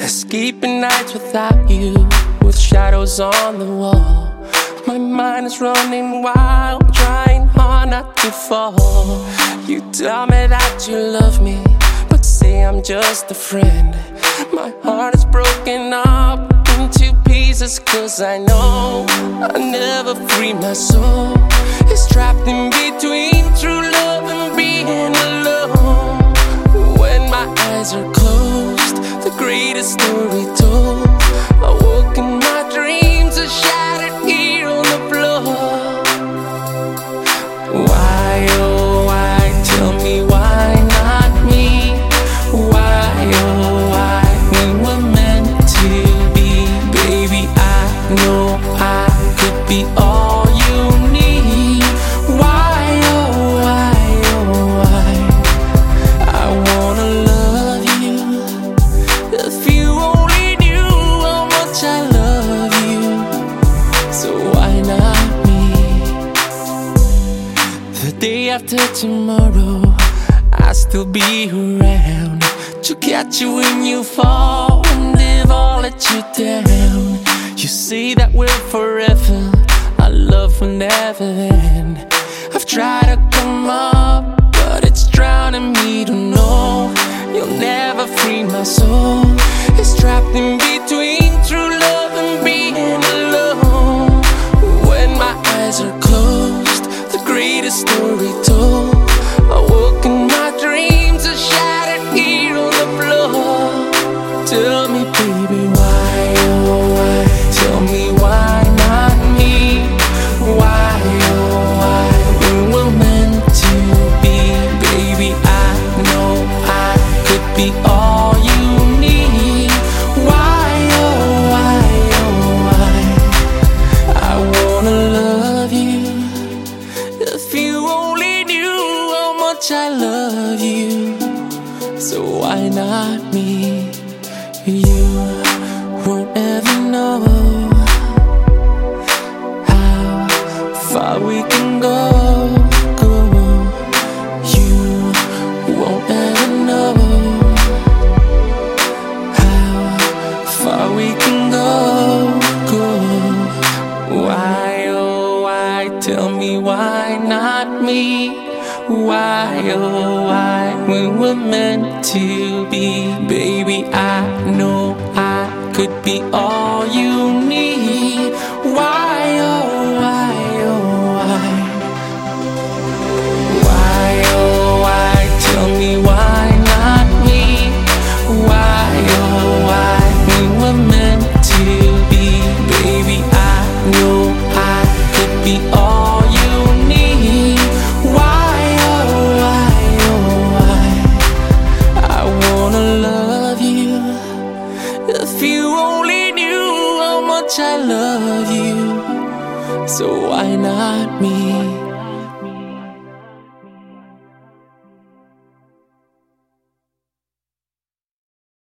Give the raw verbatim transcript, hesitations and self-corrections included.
Escaping nights without you, with shadows on the wall. My mind is running wild, trying hard not to fall. You tell me that you love me, but say I'm just a friend. My heart is broken up into pieces, cause I know I'll never free my soul. It's trapped in between true love and being alone. When my eyes are closed, the greatest story told. I woke in my dreams, are shattered here on the floor. Why, oh why, tell me why not me? Why, oh why, we were meant to be. Baby, I know I could be all you need. Why, oh why, oh why, I wanna love you. If you only knew how much I love you, so why not me? The day after tomorrow, I'll still be around to catch you when you fall, and if I'll let you down. You say that we're forever, our love will never end. I've tried to come up, but it's drowning me to know you'll never free my soul. It's trapped in between true love and being alone. When my eyes are closed, the greatest story told. I woke in my dreams, are shattered here on the floor. Tell me, baby, why, oh why, tell me why not me? Why, oh why, we were meant to be. Baby, I know I could be all you need. Why, oh why, oh why, I wanna love you. If you only knew how much I love you, so why not me? You won't ever know how far we can go, go. You won't ever know how far we can go, go. Why, oh why, tell me why not me? Why, oh why, we were meant to be. Baby, I know I could be all you need. Why, oh why, oh why, why, oh why, tell me why not me? Why, oh why, we were meant to be. Baby, I know I could be all you need. Why, oh why, oh why, I wanna love you. If you only knew how much I love you, so why not me?